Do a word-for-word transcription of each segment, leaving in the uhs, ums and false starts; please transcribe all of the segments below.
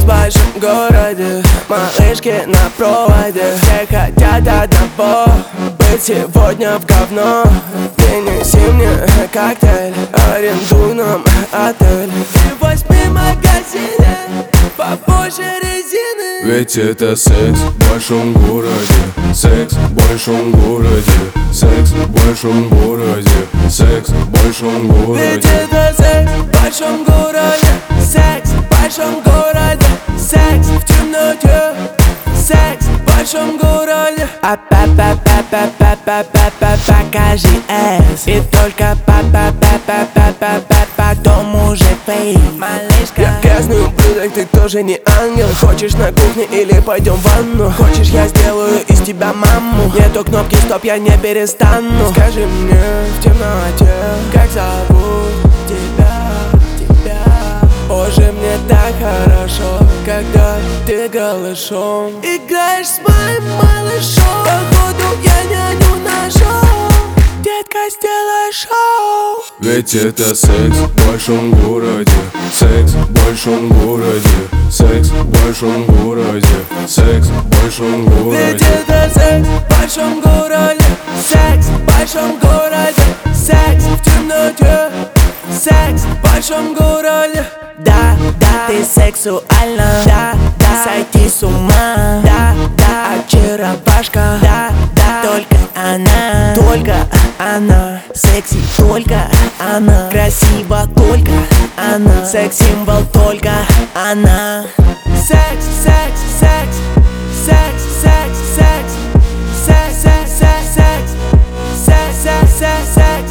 в большом городе, малышки на проводе. Все хотят одного, быть сегодня в говно. Принеси мне коктейль, арендуй нам отель. И в восьми магазине побольше резины. Ведь это секс в большом городе, секс в большом городе, секс в большом городе, секс в большом городе. Ведь это секс в большом городе, секс в большом городе, секс в темноте, секс в большом городе. А па па па па па па па па покажи эс. И только па па па па па па па потом уже фейк. Малышка, я грязный ублюдок, ты тоже не ангел. Хочешь на кухне или пойдем в ванну? Хочешь, я сделаю из тебя маму? Нету кнопки стоп, я не перестану. Скажи мне в темноте, как зовут тебя, тебя. Боже, мне так хорошо, когда ты голышом играешь с моим малышом. Походу я няню нашел. Детка, сделай шоу. Ведь это секс в большом городе, секс в большом городе, секс в большом городе, секс в большом городе. Ведь это секс в большом городе, секс в большом городе, секс в темноте, секс в большом городе. Да, да, ты сексуальна, да, да, сойти с ума, да, да, очаровашка, да, да, только она, только она, секси только она, красиво только она, секс-символ только она. Секс, секс, секс, секс, секс, секс, секс, секс, секс, секс, секс, секс, секс.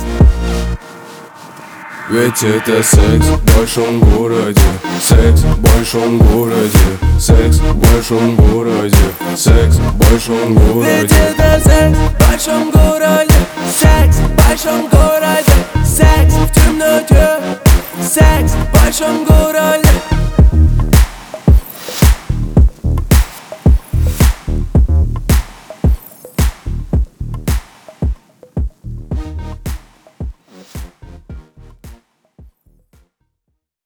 Ведь это секс в большом городе, секс в большом городе, секс в большом городе, секс в большом городе. Ведь это секс в большом городе, секс в большом городе, секс в темноте, секс в большом городе.